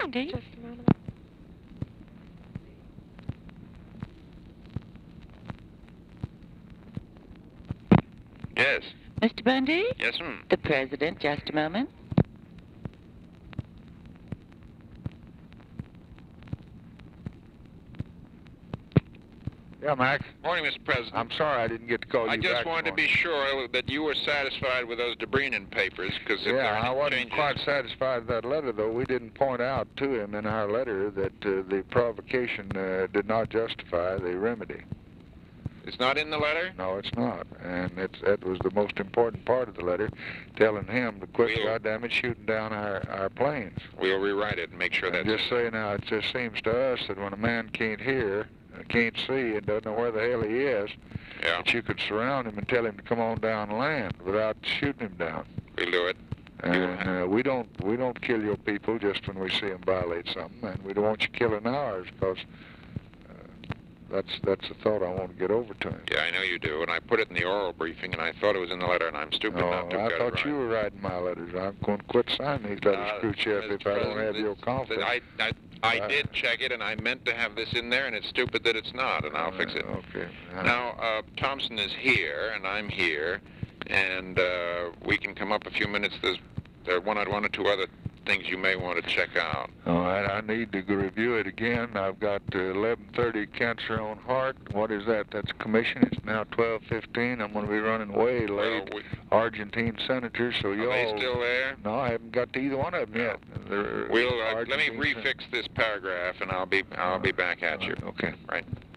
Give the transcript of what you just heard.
Bundy? Just a moment. Yes. Mr. Bundy? Yes, ma'am. The President, just a moment. Yeah, Max. Morning, Mr. President. I'm sorry I didn't get to call you I back. just wanted to be sure that you were satisfied with those Debrinin papers, because if there are Yeah, I any wasn't changes... quite satisfied with that letter, though. We didn't point out to him in our letter that the provocation did not justify the remedy. It's not in the letter? No, it's not. And that was the most important part of the letter, telling him to quit, goddammit, shooting down our planes. We'll rewrite it and make sure that's... Just say now, it just seems to us that when a man can't hear, can't see, and doesn't know where the hell he is, that you could surround him and tell him to come on down land without shooting him down. We'll do it. And we don't kill your people just when we see them violate something, and we don't want you killing ours, because that's the thought I want to get over to him. Yeah, I know you do, and I put it in the oral briefing, and I thought it was in the letter, and I'm stupid not to have I got thought it right. you were writing my letters. I'm going to quit signing these letters, Khrushchev, if I don't have your confidence. I did check it, and I meant to have this in there, and it's stupid that it's not, and I'll fix it. Okay. Now, Thompson is here, and I'm here, and we can come up a few minutes. There are one or two other things you may want to check out. All right, I need to review it again. I've got 11:30 Cancer on Heart. What is that? That's commission. It's now 12:15. I'm going to be running way late. Argentine senators, so y'all... Are they still there? No, I haven't got to either one of them yet. Let me refix this paragraph, and I'll be back at you. Okay. Right.